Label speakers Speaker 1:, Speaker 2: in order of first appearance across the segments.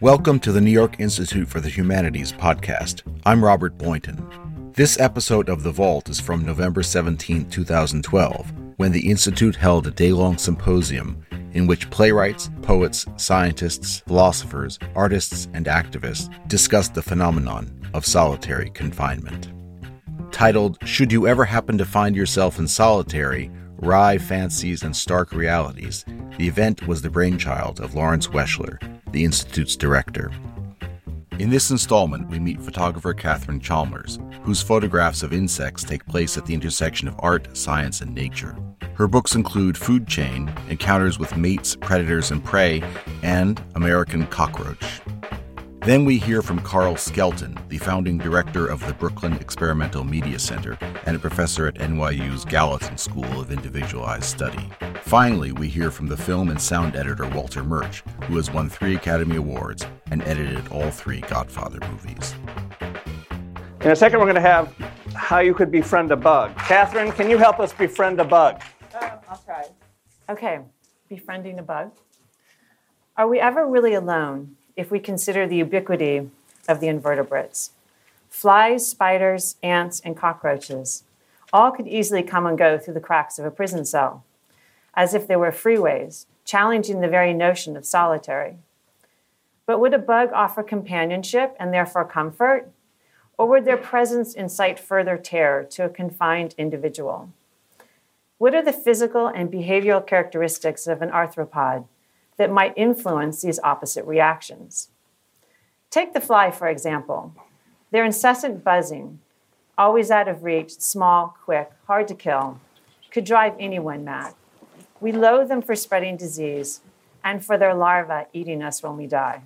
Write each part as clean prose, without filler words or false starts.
Speaker 1: Welcome to the New York Institute for the Humanities podcast. I'm Robert Boynton. This episode of The Vault is from November 17, 2012, when the Institute held a day-long symposium in which playwrights, poets, scientists, philosophers, artists, and activists discussed the phenomenon of solitary confinement. Titled, "Should You Ever Happen to Find Yourself in Solitary? Wry Fancies and Stark Realities," the event was the brainchild of Lawrence Weschler, the Institute's director. In this installment, we meet photographer Katherine Chalmers, whose photographs of insects take place at the intersection of art, science, and nature. Her books include Food Chain, Encounters with Mates, Predators, and Prey, and American Cockroach. Then we hear from Carl Skelton, the founding director of the Brooklyn Experimental Media Center and a professor at NYU's Gallatin School of Individualized Study. Finally, we hear from the film and sound editor Walter Murch, who has won 3 Academy Awards and edited all 3 Godfather movies.
Speaker 2: In a second, we're going to have how you could befriend a bug. Katherine, can you help us befriend a bug?
Speaker 3: I'll try. Okay, befriending a bug. Are we ever really alone if we consider the ubiquity of the invertebrates? Flies, spiders, ants, and cockroaches all could easily come and go through the cracks of a prison cell, as if they were freeways, challenging the very notion of solitary. But would a bug offer companionship and therefore comfort? Or would their presence incite further terror to a confined individual? What are the physical and behavioral characteristics of an arthropod that might influence these opposite reactions? Take the fly, for example. Their incessant buzzing, always out of reach, small, quick, hard to kill, could drive anyone mad. We loathe them for spreading disease and for their larvae eating us when we die.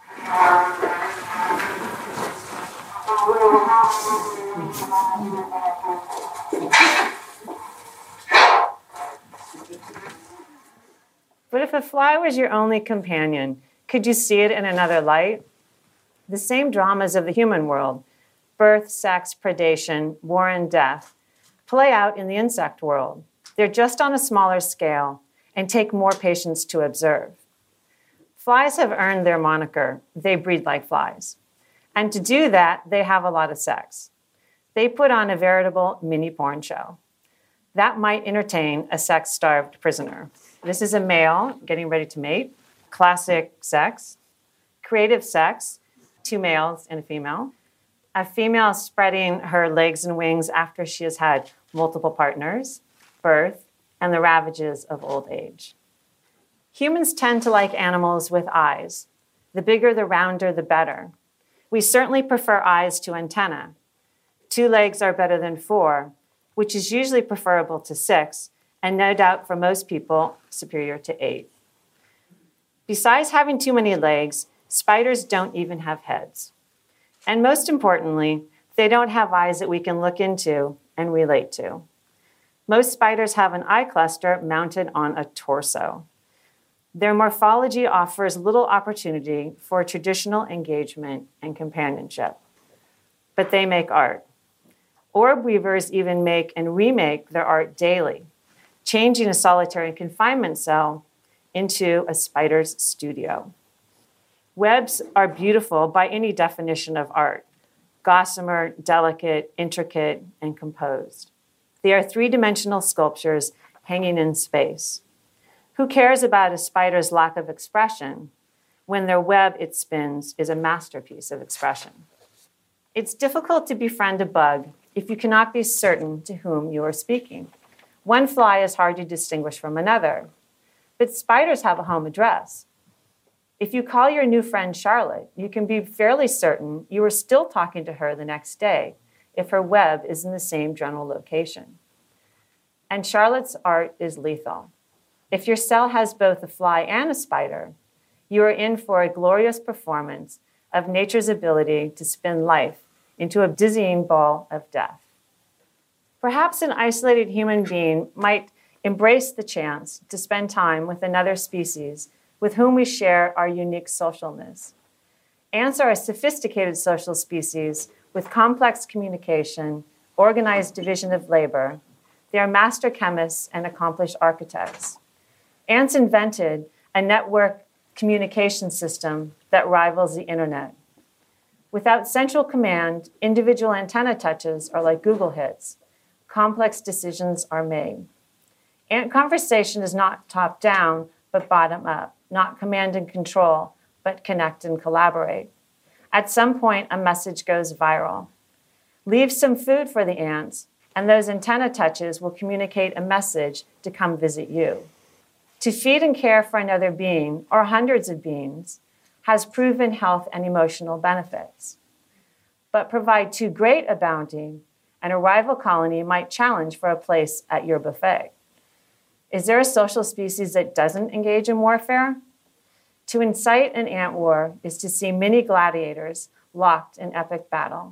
Speaker 3: But if a fly was your only companion, could you see it in another light? The same dramas of the human world, birth, sex, predation, war, and death, play out in the insect world. They're just on a smaller scale and take more patience to observe. Flies have earned their moniker, "They breed like flies." And to do that, they have a lot of sex. They put on a veritable mini porn show. That might entertain a sex-starved prisoner. This is a male getting ready to mate, classic sex, creative sex, 2 males and a female spreading her legs and wings after she has had multiple partners, birth, and the ravages of old age. Humans tend to like animals with eyes. The bigger, the rounder, the better. We certainly prefer eyes to antennae. 2 legs are better than 4, which is usually preferable to 6, and no doubt for most people, superior to 8. Besides having too many legs, spiders don't even have heads. And most importantly, they don't have eyes that we can look into and relate to. Most spiders have an eye cluster mounted on a torso. Their morphology offers little opportunity for traditional engagement and companionship. But they make art. Orb weavers even make and remake their art daily, changing a solitary confinement cell into a spider's studio. Webs are beautiful by any definition of art: gossamer, delicate, intricate, and composed. They are 3-dimensional sculptures hanging in space. Who cares about a spider's lack of expression when their web it spins is a masterpiece of expression? It's difficult to befriend a bug if you cannot be certain to whom you are speaking. One fly is hard to distinguish from another, but spiders have a home address. If you call your new friend Charlotte, you can be fairly certain you are still talking to her the next day if her web is in the same general location. And Charlotte's art is lethal. If your cell has both a fly and a spider, you are in for a glorious performance of nature's ability to spin life into a dizzying ball of death. Perhaps an isolated human being might embrace the chance to spend time with another species with whom we share our unique socialness. Ants are a sophisticated social species with complex communication, organized division of labor. They are master chemists and accomplished architects. Ants invented a network communication system that rivals the internet. Without central command, individual antenna touches are like Google hits. Complex decisions are made. Ant conversation is not top-down, but bottom-up, not command and control, but connect and collaborate. At some point, a message goes viral. Leave some food for the ants, and those antenna touches will communicate a message to come visit you. To feed and care for another being, or hundreds of beings, has proven health and emotional benefits. But provide too great a bounty, and a rival colony might challenge for a place at your buffet. Is there a social species that doesn't engage in warfare? To incite an ant war is to see many gladiators locked in epic battle.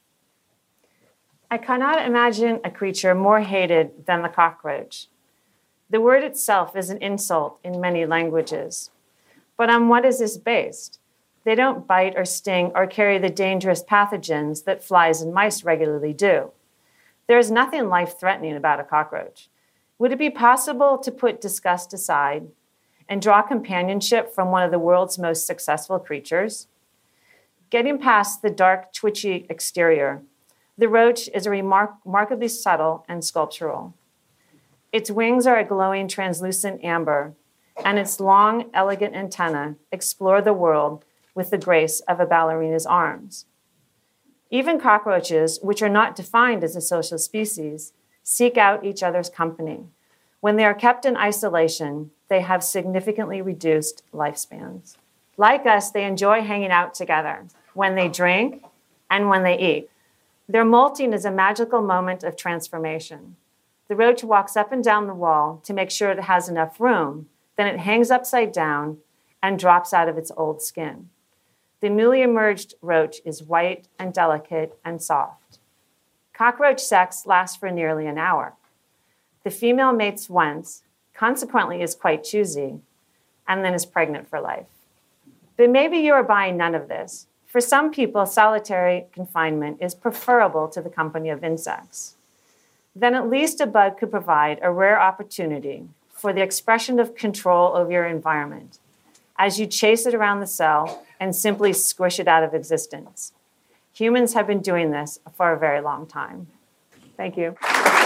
Speaker 3: I cannot imagine a creature more hated than the cockroach. The word itself is an insult in many languages. But on what is this based? They don't bite or sting or carry the dangerous pathogens that flies and mice regularly do. There is nothing life-threatening about a cockroach. Would it be possible to put disgust aside and draw companionship from one of the world's most successful creatures? Getting past the dark, twitchy exterior, the roach is remarkably subtle and sculptural. Its wings are a glowing, translucent amber, and its long, elegant antennae explore the world with the grace of a ballerina's arms. Even cockroaches, which are not defined as a social species, seek out each other's company. When they are kept in isolation, they have significantly reduced lifespans. Like us, they enjoy hanging out together when they drink and when they eat. Their molting is a magical moment of transformation. The roach walks up and down the wall to make sure it has enough room, then it hangs upside down and drops out of its old skin. The newly emerged roach is white and delicate and soft. Cockroach sex lasts for nearly an hour. The female mates once, consequently is quite choosy, and then is pregnant for life. But maybe you are buying none of this. For some people, solitary confinement is preferable to the company of insects. Then at least a bug could provide a rare opportunity for the expression of control over your environment as you chase it around the cell and simply squish it out of existence. Humans have been doing this for a very long time. Thank you.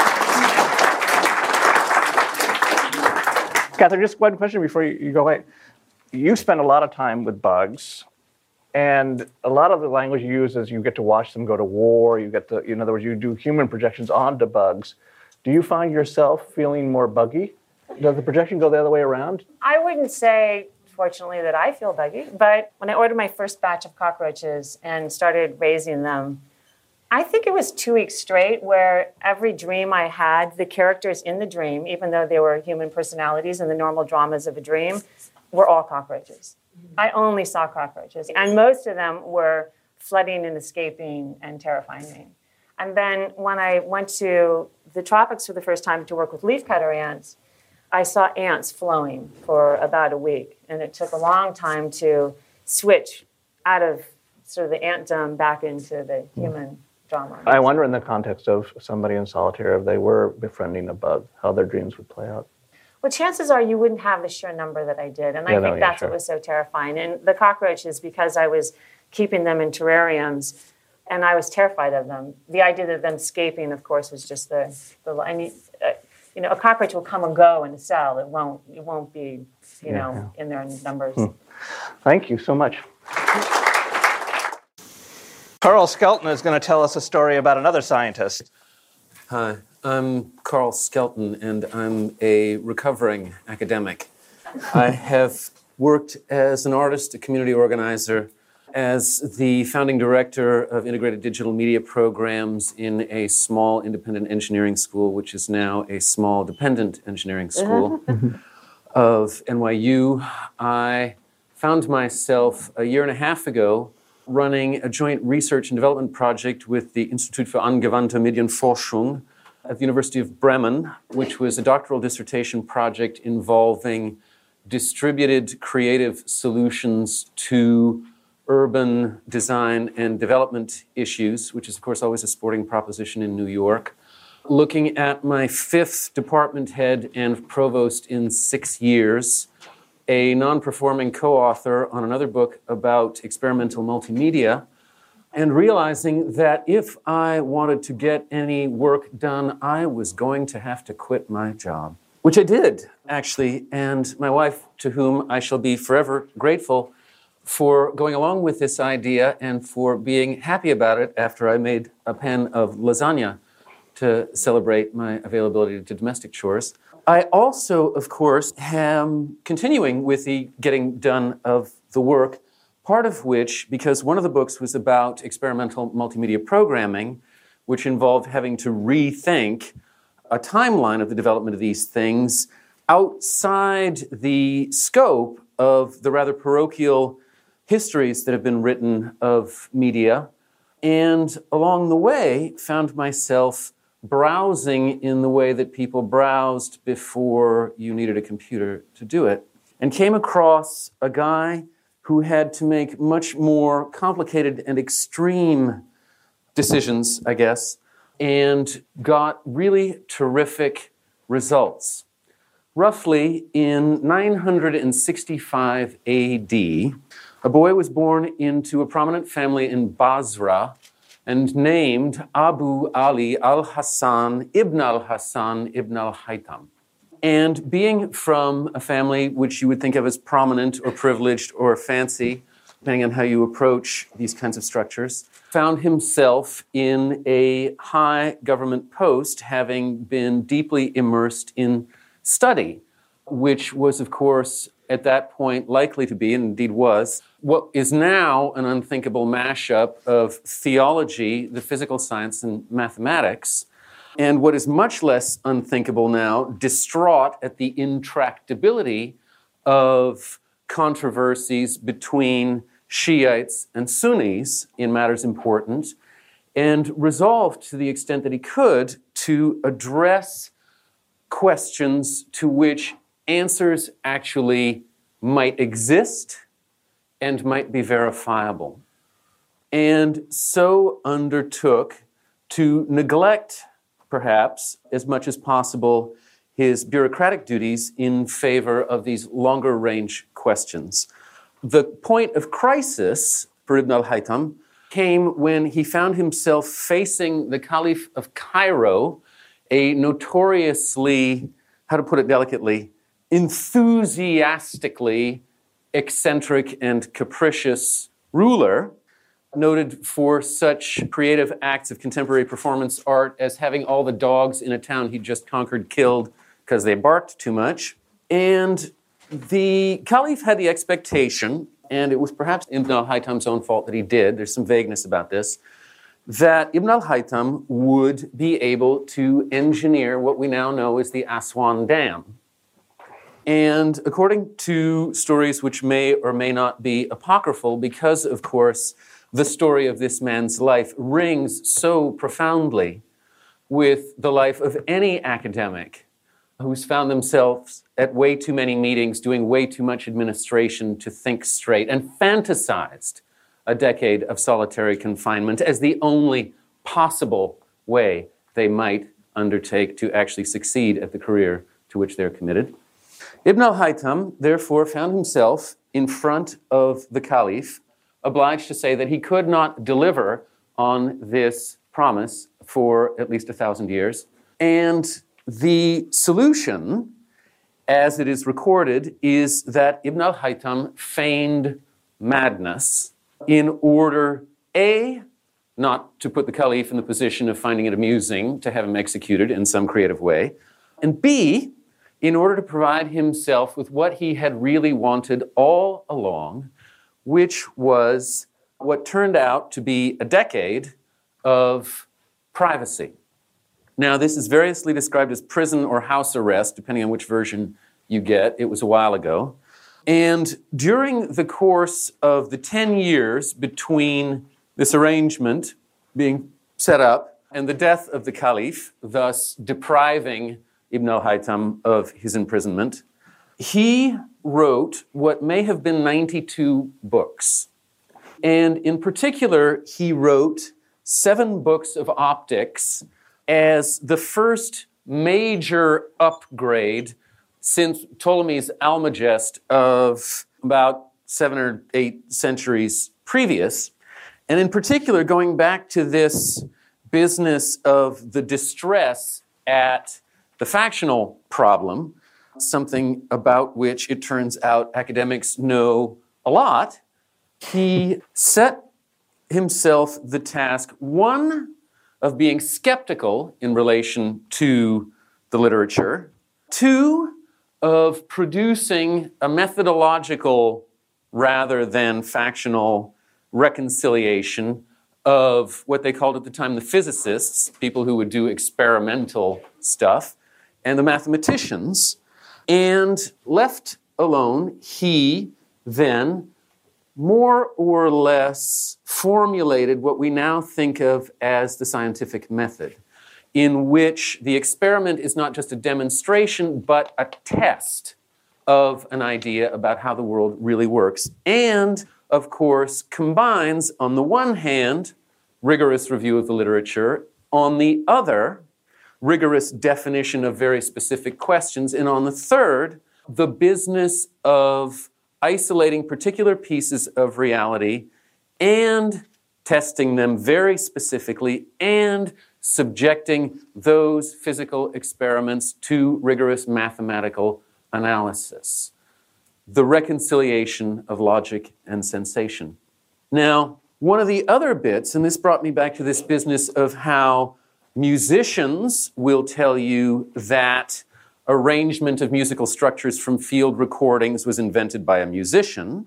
Speaker 2: Catherine, just one question before you go away. You spend a lot of time with bugs, and a lot of the language you use is you get to watch them go to war, you get to, in other words, you do human projections onto bugs. Do you find yourself feeling more buggy? Does the projection go the other way around?
Speaker 3: I wouldn't say, fortunately, that I feel buggy, but when I ordered my first batch of cockroaches and started raising them, I think it was 2 weeks straight where every dream I had, the characters in the dream, even though they were human personalities and the normal dramas of a dream, were all cockroaches. I only saw cockroaches, and most of them were flooding and escaping and terrifying me. And then when I went to the tropics for the first time to work with leafcutter ants, I saw ants flowing for about a week, and it took a long time to switch out of sort of the antdom back into the human drama.
Speaker 2: I wonder in the context of somebody in solitary, if they were befriending a bug, how their dreams would play out.
Speaker 3: Well, chances are you wouldn't have the sheer number that I did, and I think that's what was so terrifying. And the cockroaches, because I was keeping them in terrariums, and I was terrified of them. The idea of them escaping, of course, was just a cockroach will come and go in a cell. It won't be, in their numbers.
Speaker 2: Thank you so much. Carl Skelton is going to tell us a story about another scientist.
Speaker 4: Hi, I'm Carl Skelton, and I'm a recovering academic. I have worked as an artist, a community organizer, as the founding director of integrated digital media programs in a small independent engineering school, which is now a small dependent engineering school of NYU. I found myself a year and a half ago running a joint research and development project with the Institut für angewandte Medienforschung at the University of Bremen, which was a doctoral dissertation project involving distributed creative solutions to urban design and development issues, which is, of course, always a sporting proposition in New York. Looking at my 5th department head and provost in 6 years, a non-performing co-author on another book about experimental multimedia, and realizing that if I wanted to get any work done, I was going to have to quit my job. Which I did, actually, and my wife, to whom I shall be forever grateful for going along with this idea and for being happy about it after I made a pan of lasagna to celebrate my availability to domestic chores. I also, of course, am continuing with the getting done of the work, part of which, because one of the books was about experimental multimedia programming, which involved having to rethink a timeline of the development of these things outside the scope of the rather parochial histories that have been written of media, and along the way found myself browsing in the way that people browsed before you needed a computer to do it, and came across a guy who had to make much more complicated and extreme decisions, I guess, and got really terrific results. Roughly in 965 AD, a boy was born into a prominent family in Basra and named Abu Ali al-Hassan ibn al-Haytham. And being from a family which you would think of as prominent or privileged or fancy, depending on how you approach these kinds of structures, found himself in a high government post, having been deeply immersed in study, which was, of course, at that point likely to be, and indeed was, what is now an unthinkable mashup of theology, the physical science, and mathematics, and what is much less unthinkable now, distraught at the intractability of controversies between Shiites and Sunnis in matters important, and resolved to the extent that he could to address questions to which answers actually might exist and might be verifiable. And so undertook to neglect, perhaps, as much as possible, his bureaucratic duties in favor of these longer-range questions. The point of crisis for Ibn al-Haytham came when he found himself facing the Caliph of Cairo, a notoriously, how to put it delicately, enthusiastically eccentric and capricious ruler, noted for such creative acts of contemporary performance art as having all the dogs in a town he'd just conquered killed because they barked too much. And the Caliph had the expectation, and it was perhaps Ibn al-Haytham's own fault that he did, there's some vagueness about this, that Ibn al-Haytham would be able to engineer what we now know as the Aswan Dam. And according to stories which may or may not be apocryphal, because, of course, the story of this man's life rings so profoundly with the life of any academic who's found themselves at way too many meetings, doing way too much administration to think straight, and fantasized a decade of solitary confinement as the only possible way they might undertake to actually succeed at the career to which they're committed. Ibn al-Haytham, therefore, found himself in front of the Caliph, obliged to say that he could not deliver on this promise for at least 1,000 years. And the solution, as it is recorded, is that Ibn al-Haytham feigned madness in order, A, not to put the Caliph in the position of finding it amusing to have him executed in some creative way, and B, in order to provide himself with what he had really wanted all along, which was what turned out to be a decade of privacy. Now, this is variously described as prison or house arrest, depending on which version you get. It was a while ago. And during the course of the 10 years between this arrangement being set up and the death of the Caliph, thus depriving Ibn al-Haytham of his imprisonment, he wrote what may have been 92 books. And in particular, he wrote 7 books of optics as the first major upgrade since Ptolemy's Almagest of about 7 or 8 centuries previous, and in particular going back to this business of the distress at the factional problem, something about which it turns out academics know a lot. He set himself the task, one, of being skeptical in relation to the literature, 2, of producing a methodological rather than factional reconciliation of what they called at the time the physicists, people who would do experimental stuff, and the mathematicians. And left alone, he then more or less formulated what we now think of as the scientific method, in which the experiment is not just a demonstration, but a test of an idea about how the world really works. And, of course, combines, on the one hand, rigorous review of the literature, on the other, rigorous definition of very specific questions, and on the third, the business of isolating particular pieces of reality and testing them very specifically and subjecting those physical experiments to rigorous mathematical analysis. The reconciliation of logic and sensation. Now, one of the other bits, and this brought me back to this business of how musicians will tell you that arrangement of musical structures from field recordings was invented by a musician,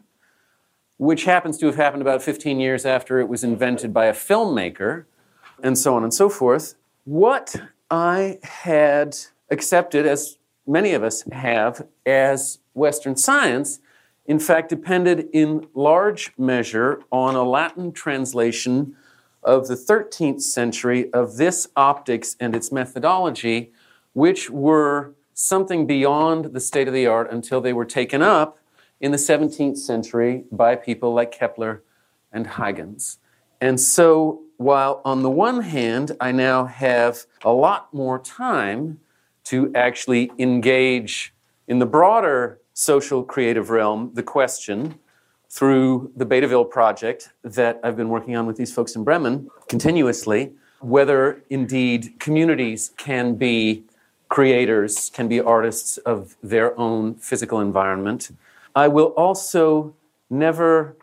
Speaker 4: which happens to have happened about 15 years after it was invented by a filmmaker, and so on and so forth. What I had accepted, as many of us have, as Western science, in fact, depended in large measure on a Latin translation of the 13th century of this optics and its methodology, which were something beyond the state of the art until they were taken up in the 17th century by people like Kepler and Huygens. And so, while on the one hand, I now have a lot more time to actually engage in the broader social creative realm, the question, through the Betaville project that I've been working on with these folks in Bremen continuously, whether indeed communities can be creators, can be artists of their own physical environment. I will also never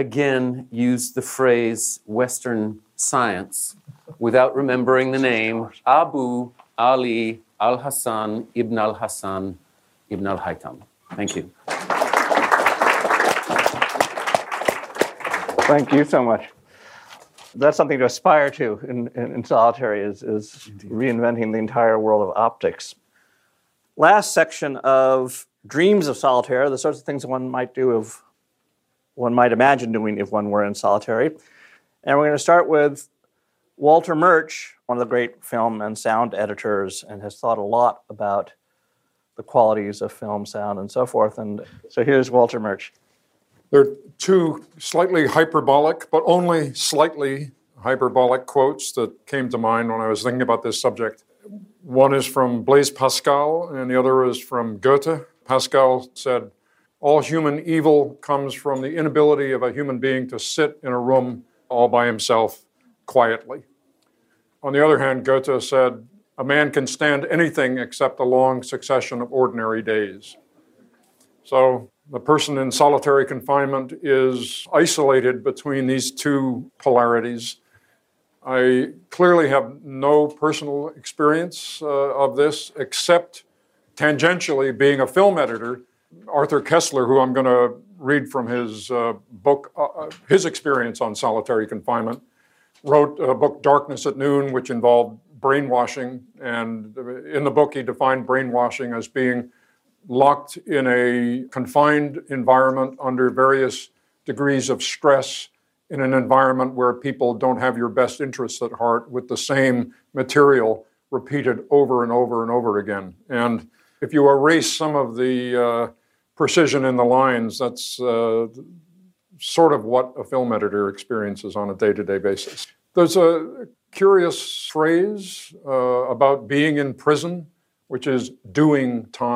Speaker 4: again use the phrase Western science without remembering the name Abu Ali al-Hasan ibn al-Hasan ibn al-Haytham. Thank you.
Speaker 2: Thank you so much. That's something to aspire to in solitary is reinventing the entire world of optics. Last section of dreams of solitaire, the sorts of things one might do if one might imagine doing if one were in solitary. And we're going to start with Walter Murch, one of the great film and sound editors, and has thought a lot about the qualities of film, sound, and so forth. And so here's Walter Murch.
Speaker 5: There are 2 slightly hyperbolic, but only slightly hyperbolic quotes that came to mind when I was thinking about this subject. One is from Blaise Pascal, and the other is from Goethe. Pascal said, "All human evil comes from the inability of a human being to sit in a room all by himself quietly." On the other hand, Goethe said, "A man can stand anything except a long succession of ordinary days." So the person in solitary confinement is isolated between these 2 polarities. I clearly have no personal experience of this, except tangentially being a film editor. Arthur Koestler, who I'm going to read from his book, his experience on solitary confinement, wrote a book, Darkness at Noon, which involved brainwashing. And in the book, he defined brainwashing as being locked in a confined environment under various degrees of stress in an environment where people don't have your best interests at heart with the same material repeated over and over and over again. And if you erase some of the precision in the lines, that's sort of what a film editor experiences on a day-to-day basis. There's a curious phrase about being in prison, which is doing time.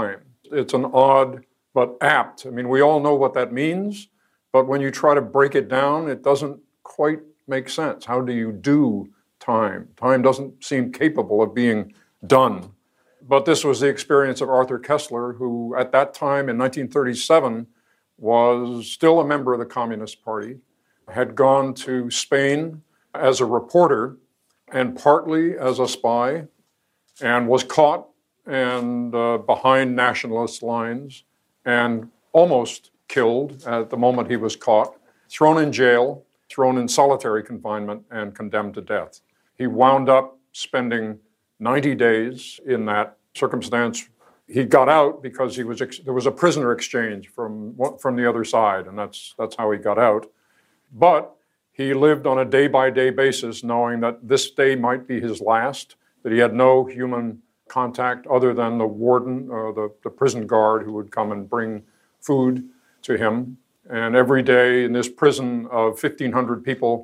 Speaker 5: It's an odd but apt. I mean, we all know what that means, but when you try to break it down, it doesn't quite make sense. How do you do time? Time doesn't seem capable of being done. But this was the experience of Arthur Koestler, who at that time in 1937 was still a member of the Communist Party, had gone to Spain as a reporter and partly as a spy, and was caught and behind nationalist lines and almost killed at the moment he was caught, thrown in jail, thrown in solitary confinement, and condemned to death. He wound up spending 90 days in that circumstance. He got out because there was a prisoner exchange from the other side, and that's how he got out. But he lived on a day-by-day basis, knowing that this day might be his last, that he had no human contact other than the warden or the prison guard who would come and bring food to him. And every day in this prison of 1,500 people,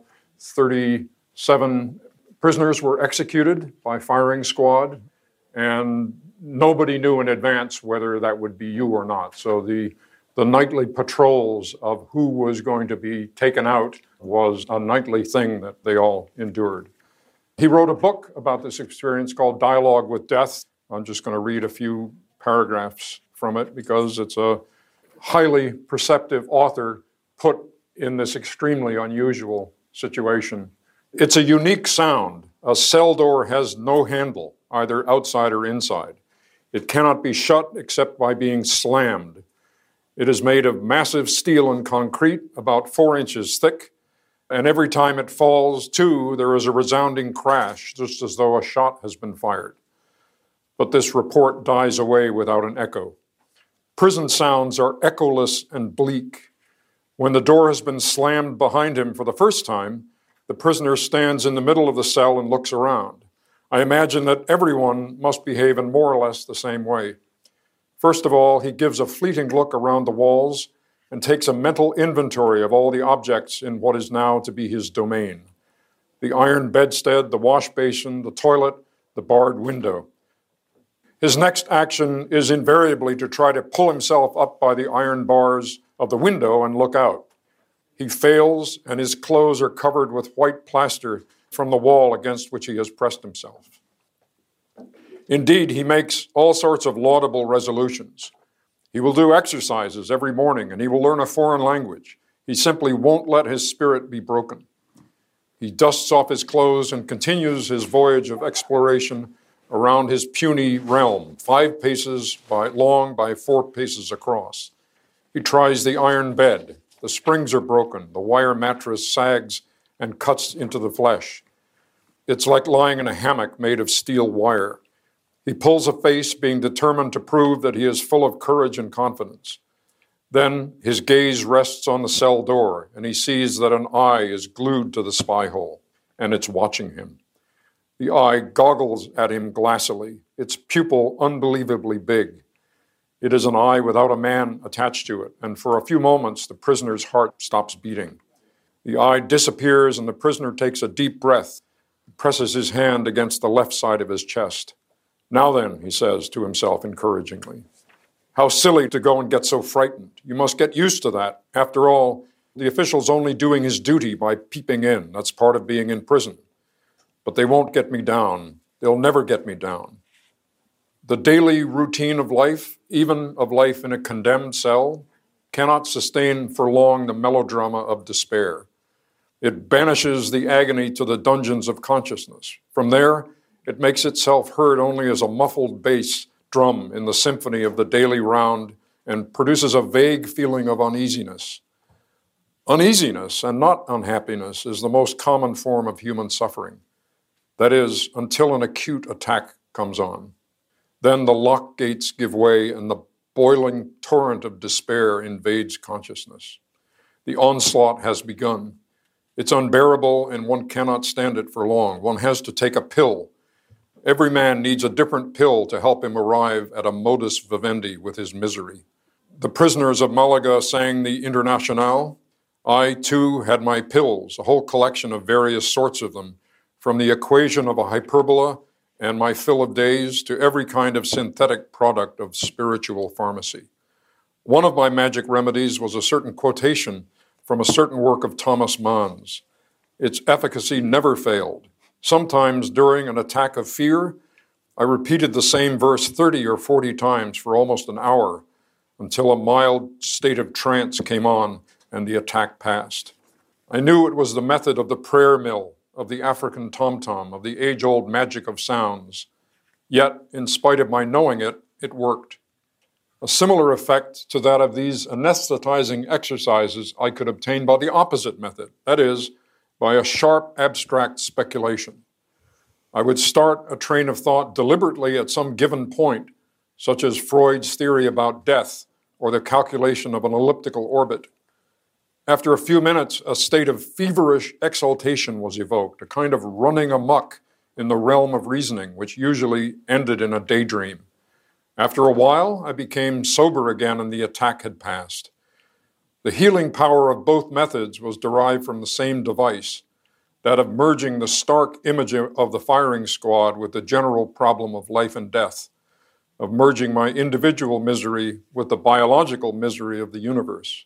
Speaker 5: 37 prisoners were executed by firing squad, and nobody knew in advance whether that would be you or not. So the nightly patrols of who was going to be taken out was a nightly thing that they all endured. He wrote a book about this experience called Dialogue with Death. I'm just going to read a few paragraphs from it because it's a highly perceptive author put in this extremely unusual situation. It's a unique sound. A cell door has no handle, either outside or inside. It cannot be shut except by being slammed. It is made of massive steel and concrete, about 4 inches thick, and every time it falls to, there is a resounding crash, just as though a shot has been fired. But this report dies away without an echo. Prison sounds are echoless and bleak. When the door has been slammed behind him for the first time, the prisoner stands in the middle of the cell and looks around. I imagine that everyone must behave in more or less the same way. First of all, he gives a fleeting look around the walls and takes a mental inventory of all the objects in what is now to be his domain. The iron bedstead, the wash basin, the toilet, the barred window. His next action is invariably to try to pull himself up by the iron bars of the window and look out. He fails, and his clothes are covered with white plaster from the wall against which he has pressed himself. Indeed, he makes all sorts of laudable resolutions. He will do exercises every morning, and he will learn a foreign language. He simply won't let his spirit be broken. He dusts off his clothes and continues his voyage of exploration around his puny realm, 5 paces long by 4 paces across. He tries the iron bed. The springs are broken. The wire mattress sags and cuts into the flesh. It's like lying in a hammock made of steel wire. He pulls a face, being determined to prove that he is full of courage and confidence. Then his gaze rests on the cell door, and he sees that an eye is glued to the spy hole, and it's watching him. The eye goggles at him glassily, its pupil unbelievably big. It is an eye without a man attached to it, and for a few moments the prisoner's heart stops beating. The eye disappears, and the prisoner takes a deep breath, presses his hand against the left side of his chest. Now then, he says to himself encouragingly, how silly to go and get so frightened. You must get used to that. After all, the official's only doing his duty by peeping in. That's part of being in prison. But they won't get me down. They'll never get me down. The daily routine of life, even of life in a condemned cell, cannot sustain for long the melodrama of despair. It banishes the agony to the dungeons of consciousness. From there, it makes itself heard only as a muffled bass drum in the symphony of the daily round and produces a vague feeling of uneasiness. Uneasiness, and not unhappiness, is the most common form of human suffering. That is, until an acute attack comes on. Then the lock gates give way and the boiling torrent of despair invades consciousness. The onslaught has begun. It's unbearable and one cannot stand it for long. One has to take a pill. Every man needs a different pill to help him arrive at a modus vivendi with his misery. The prisoners of Malaga sang the Internationale. I, too, had my pills, a whole collection of various sorts of them, from the equation of a hyperbola and my fill of days to every kind of synthetic product of spiritual pharmacy. One of my magic remedies was a certain quotation from a certain work of Thomas Mann's. Its efficacy never failed. Sometimes during an attack of fear, I repeated the same verse 30 or 40 times for almost an hour until a mild state of trance came on and the attack passed. I knew it was the method of the prayer mill, of the African tom-tom, of the age-old magic of sounds. Yet, in spite of my knowing it, it worked. A similar effect to that of these anesthetizing exercises I could obtain by the opposite method, that is, by a sharp, abstract speculation. I would start a train of thought deliberately at some given point, such as Freud's theory about death or the calculation of an elliptical orbit. After a few minutes, a state of feverish exaltation was evoked, a kind of running amok in the realm of reasoning, which usually ended in a daydream. After a while, I became sober again and the attack had passed. The healing power of both methods was derived from the same device, that of merging the stark image of the firing squad with the general problem of life and death, of merging my individual misery with the biological misery of the universe.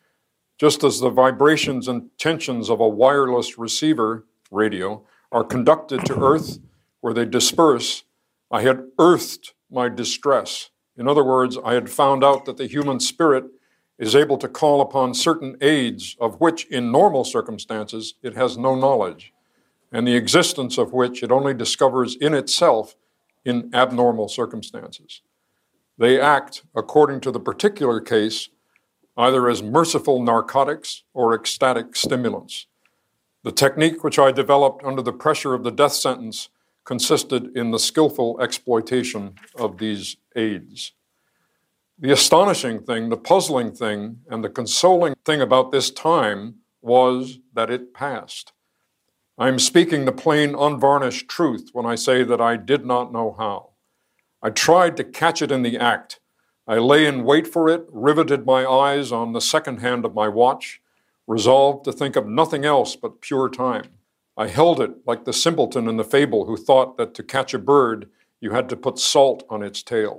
Speaker 5: Just as the vibrations and tensions of a wireless receiver, radio, are conducted to Earth where they disperse, I had earthed my distress. In other words, I had found out that the human spirit is able to call upon certain aids of which in normal circumstances it has no knowledge, and the existence of which it only discovers in itself in abnormal circumstances. They act, according to the particular case, either as merciful narcotics or ecstatic stimulants. The technique which I developed under the pressure of the death sentence consisted in the skillful exploitation of these aids. The astonishing thing, the puzzling thing, and the consoling thing about this time was that it passed. I am speaking the plain, unvarnished truth when I say that I did not know how. I tried to catch it in the act. I lay in wait for it, riveted my eyes on the second hand of my watch, resolved to think of nothing else but pure time. I held it like the simpleton in the fable who thought that to catch a bird, you had to put salt on its tail.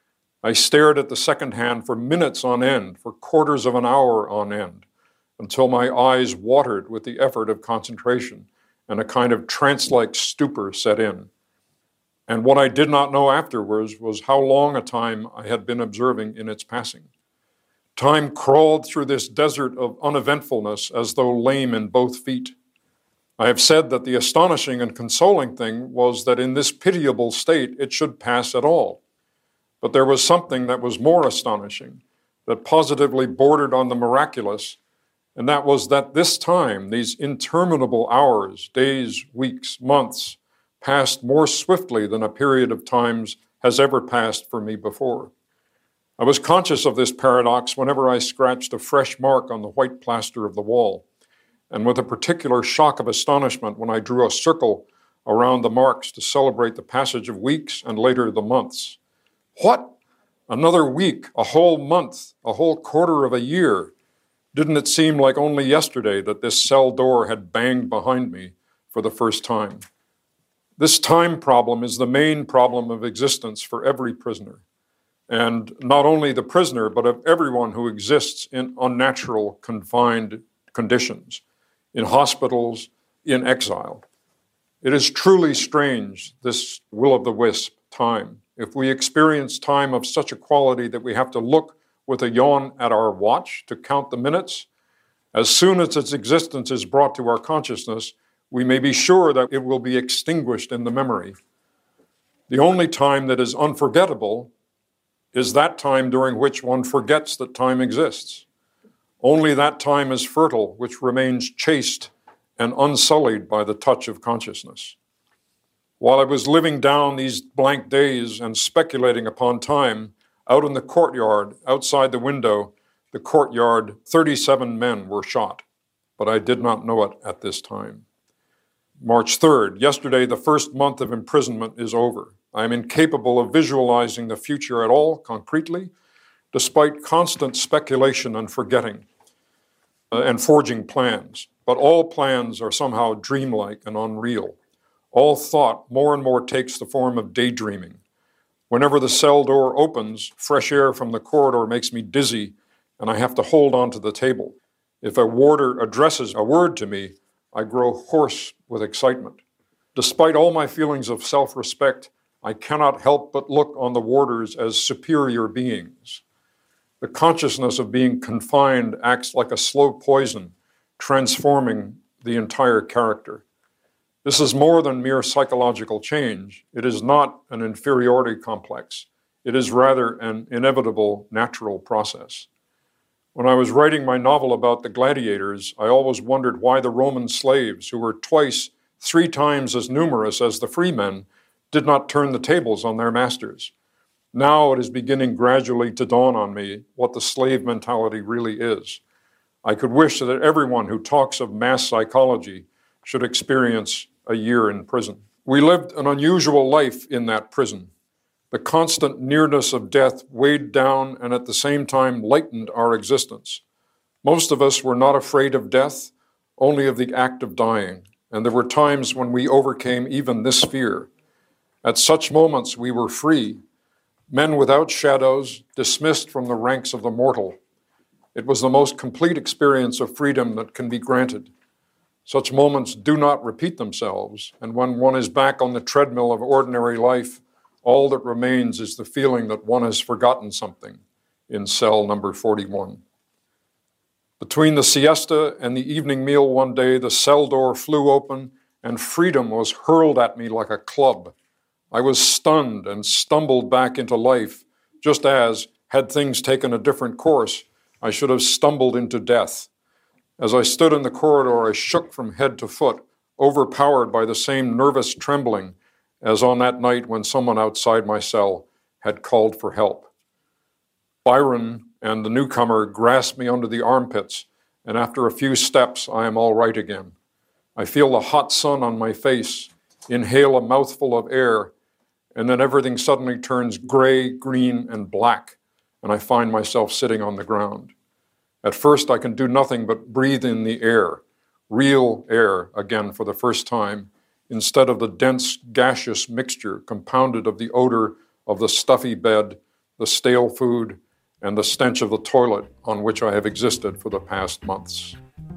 Speaker 5: I stared at the second hand for minutes on end, for quarters of an hour on end, until my eyes watered with the effort of concentration, and a kind of trance-like stupor set in. And what I did not know afterwards was how long a time I had been observing in its passing. Time crawled through this desert of uneventfulness as though lame in both feet. I have said that the astonishing and consoling thing was that in this pitiable state it should pass at all. But there was something that was more astonishing, that positively bordered on the miraculous, and that was that this time, these interminable hours, days, weeks, months, passed more swiftly than a period of times has ever passed for me before. I was conscious of this paradox whenever I scratched a fresh mark on the white plaster of the wall, and with a particular shock of astonishment when I drew a circle around the marks to celebrate the passage of weeks and later the months. What? Another week, a whole month, a whole quarter of a year. Didn't it seem like only yesterday that this cell door had banged behind me for the first time? This time problem is the main problem of existence for every prisoner. And not only the prisoner, but of everyone who exists in unnatural, confined conditions, in hospitals, in exile. It is truly strange, this will-o'-the-wisp time. If we experience time of such a quality that we have to look with a yawn at our watch to count the minutes, as soon as its existence is brought to our consciousness, we may be sure that it will be extinguished in the memory. The only time that is unforgettable is that time during which one forgets that time exists. Only that time is fertile, which remains chaste and unsullied by the touch of consciousness. While I was living down these blank days and speculating upon time, out in the courtyard, outside the window, the courtyard, 37 men were shot, but I did not know it at this time. March 3rd, yesterday, the first month of imprisonment is over. I am incapable of visualizing the future at all concretely, despite constant speculation and forgetting and forging plans. But all plans are somehow dreamlike and unreal. All thought more and more takes the form of daydreaming. Whenever the cell door opens, fresh air from the corridor makes me dizzy, and I have to hold onto the table. If a warder addresses a word to me, I grow hoarse with excitement. Despite all my feelings of self-respect, I cannot help but look on the warders as superior beings. The consciousness of being confined acts like a slow poison, transforming the entire character. This is more than mere psychological change. It is not an inferiority complex. It is rather an inevitable natural process. When I was writing my novel about the gladiators, I always wondered why the Roman slaves, who were twice, 3 times as numerous as the free men, did not turn the tables on their masters. Now it is beginning gradually to dawn on me what the slave mentality really is. I could wish that everyone who talks of mass psychology should experience a year in prison. We lived an unusual life in that prison. The constant nearness of death weighed down and at the same time lightened our existence. Most of us were not afraid of death, only of the act of dying, and there were times when we overcame even this fear. At such moments we were free, men without shadows, dismissed from the ranks of the mortal. It was the most complete experience of freedom that can be granted. Such moments do not repeat themselves, and when one is back on the treadmill of ordinary life, all that remains is the feeling that one has forgotten something in cell number 41. Between the siesta and the evening meal one day, the cell door flew open and freedom was hurled at me like a club. I was stunned and stumbled back into life, just as, had things taken a different course, I should have stumbled into death. As I stood in the corridor, I shook from head to foot, overpowered by the same nervous trembling as on that night when someone outside my cell had called for help. Byron and the newcomer grasped me under the armpits, and after a few steps, I am all right again. I feel the hot sun on my face, inhale a mouthful of air, and then everything suddenly turns gray, green, and black, and I find myself sitting on the ground. At first, I can do nothing but breathe in the air, real air again for the first time, instead of the dense, gaseous mixture compounded of the odor of the stuffy bed, the stale food, and the stench of the toilet on which I have existed for the past months.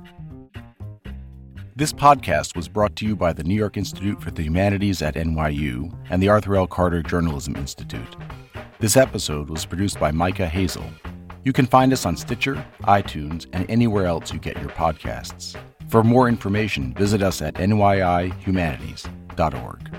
Speaker 1: This podcast was brought to you by the New York Institute for the Humanities at NYU and the Arthur L. Carter Journalism Institute. This episode was produced by Micah Hazel. You can find us on Stitcher, iTunes, and anywhere else you get your podcasts. For more information, visit us at nyihumanities.org.